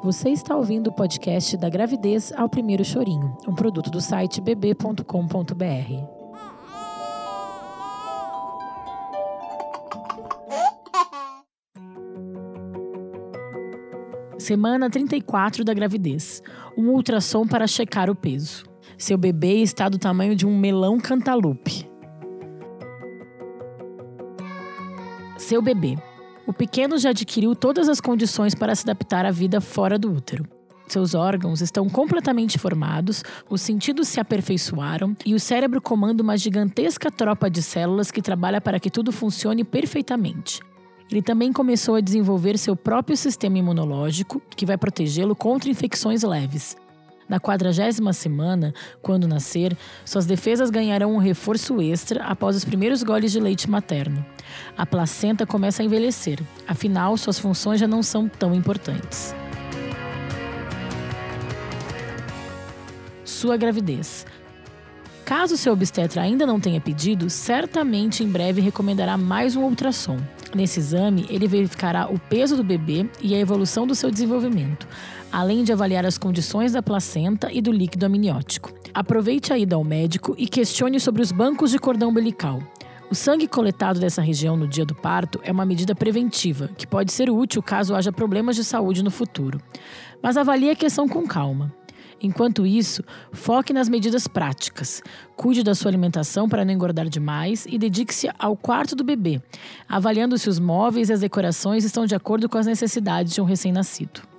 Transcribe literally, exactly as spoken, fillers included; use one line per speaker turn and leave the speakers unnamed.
Você está ouvindo o podcast Da Gravidez ao Primeiro Chorinho, um produto do site bebê ponto com ponto br. Semana trinta e quatro da gravidez. Um ultrassom para checar o peso. Seu bebê está do tamanho de um melão cantaloupe. Seu bebê. O pequeno já adquiriu todas as condições para se adaptar à vida fora do útero. Seus órgãos estão completamente formados, os sentidos se aperfeiçoaram e o cérebro comanda uma gigantesca tropa de células que trabalha para que tudo funcione perfeitamente. Ele também começou a desenvolver seu próprio sistema imunológico, que vai protegê-lo contra infecções leves. Na quadragésima semana, quando nascer, suas defesas ganharão um reforço extra após os primeiros goles de leite materno. A placenta começa a envelhecer, afinal, suas funções já não são tão importantes. Sua gravidez. Caso seu obstetra ainda não tenha pedido, certamente em breve recomendará mais um ultrassom. Nesse exame, ele verificará o peso do bebê e a evolução do seu desenvolvimento, além de avaliar as condições da placenta e do líquido amniótico. Aproveite a ida ao médico e questione sobre os bancos de cordão umbilical. O sangue coletado dessa região no dia do parto é uma medida preventiva, que pode ser útil caso haja problemas de saúde no futuro. Mas avalie a questão com calma. Enquanto isso, foque nas medidas práticas. Cuide da sua alimentação para não engordar demais e dedique-se ao quarto do bebê, avaliando se os móveis e as decorações estão de acordo com as necessidades de um recém-nascido.